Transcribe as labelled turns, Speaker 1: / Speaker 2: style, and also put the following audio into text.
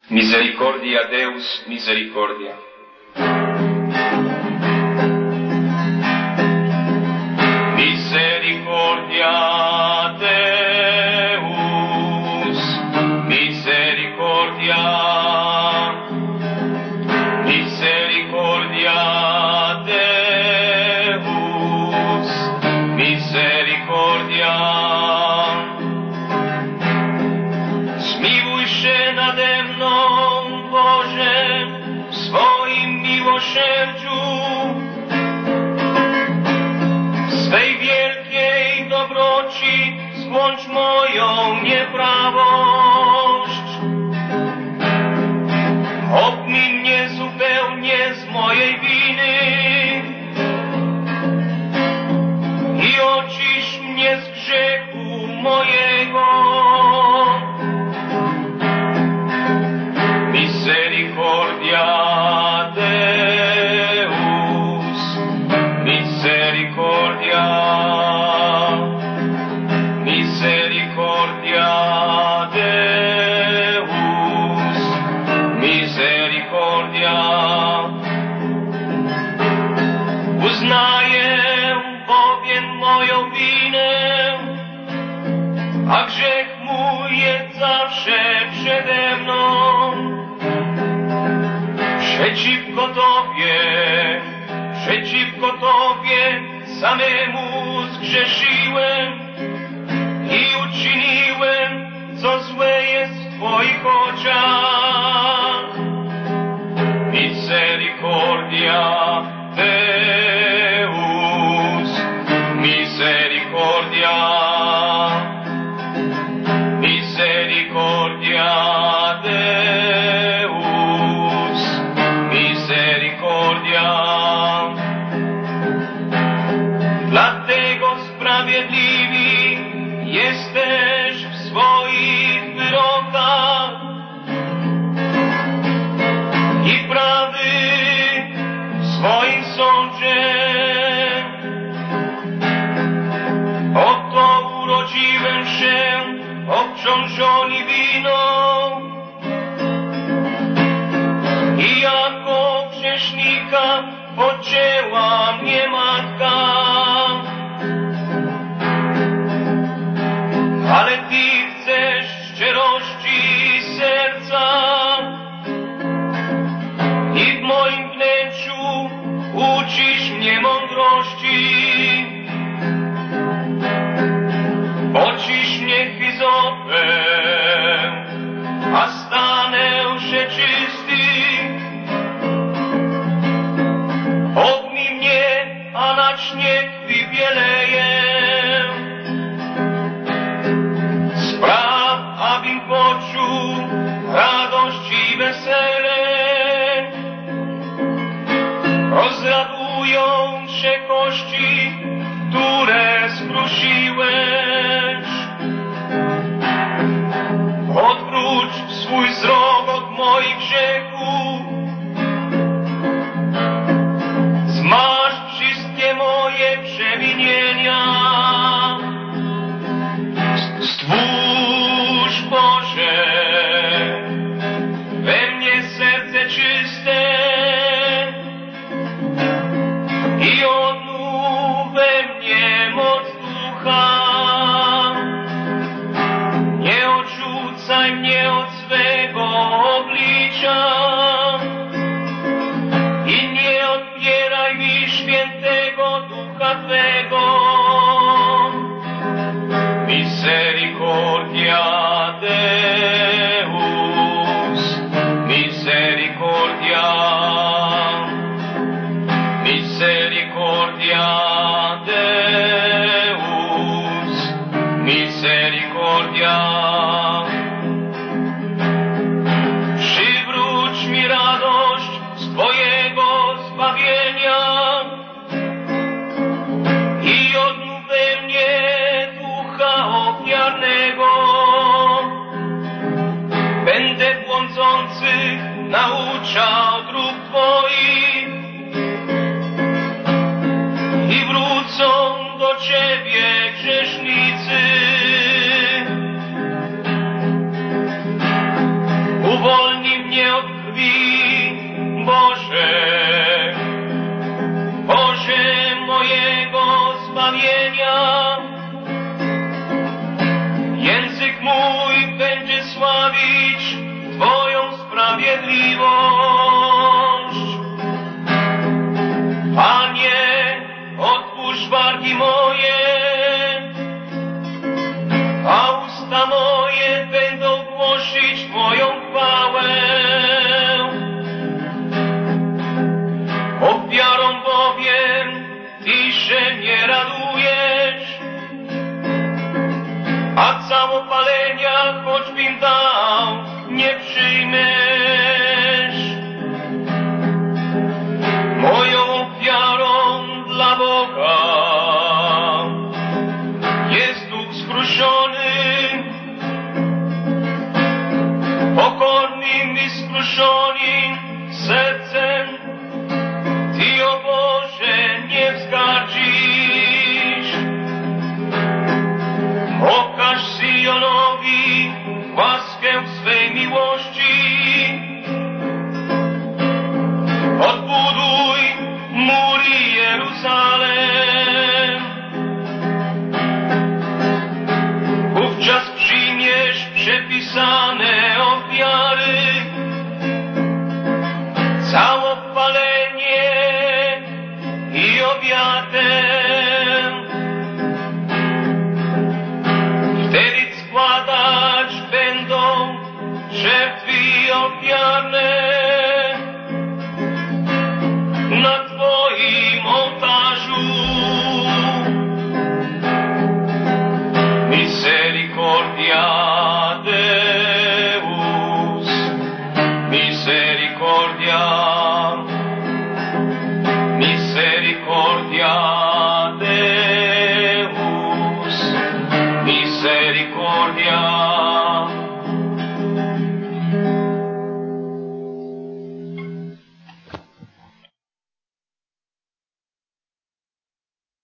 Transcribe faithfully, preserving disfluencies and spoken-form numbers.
Speaker 1: Misericordia Deus, misericordia. Misericordia Deus, misericordia. Misericordia Deus, misericordia. Zmiłuj się nade mną, Boże, w swoim miłosierdziu, w swej wielkiej dobroci złącz moją nieprawość. Obmij mnie zupełnie z mojej winy i oczyść mnie z grzechu mojego. Misericordia Deus, misericordia, misericordia Deus, misericordia. Uznaję bowiem moją winę, a grzech mój jest zawsze przede mną. Przeciwko Tobie, przeciwko Tobie samemu zgrzeszyłem i uczyniłem, co złe jest w Twoich oczach. Misericordia Deus, misericordia, misericordia Deus, misericordia. Dlatego sprawiedliwi jesteś w swoich wyrokach i prawy w swoim sądzie. Oto urodziłem się obciążony winą i jako grzesznika poczęła mnie matka. Ale Ty chcesz szczerości serca i w moim wnętrzu uczysz mnie mądrości. Oczyś mnie hyzopem, a stanę się czysty. Obmij mnie, a na śnieg wybieleję. Spraw, abym poczuł radość i wesele. Rozradują się kości, które skrusiłeś. Odwróć swój wzrok od moich grzechów. Zmaż wszystkie moje przewinienia. Stwórz, Boże, we mnie serce czyste i odnów we mnie moc ducha. Nie odrzucaj mnie od swego oblicza i nie odbieraj mi świętego ducha Twego. Misericordia Deus, misericordia, misericordia Deus, misericordia. Przywróć mi radość z Twojego zbawienia i odnów we mnie ducha ofiarnego. Będę błądzących nauczał dróg Twoich i wrócą do Ciebie grzesznicy. Uwolnij krwi, Boże, Boże mojego zbawienia. Język mój będzie sławić Twoją sprawiedliwość. Panie, otwórz wargi moje, a usta moje będą głosić Twoją chwałę. Ofiarą bowiem Ty się nie radujesz, a całopalenia, choćbym dał, nie przyjmiesz. Moją ofiarą dla Boga jest duch skruszony, pokornym i skruszonym sercem. Ty, o Boże, nie wzgardzisz. Okaż Syjonowi łaskę swej miłości. Odbuduj mury Jeruzalem. Wówczas przyjmiesz przepisane ofiary, całopalenie i ofiarę. Wtedy składać będą żertwy ofiarne na Twoim ołtarzu. Misericordia Deus, misericordia, misericordia Deus, misericordia.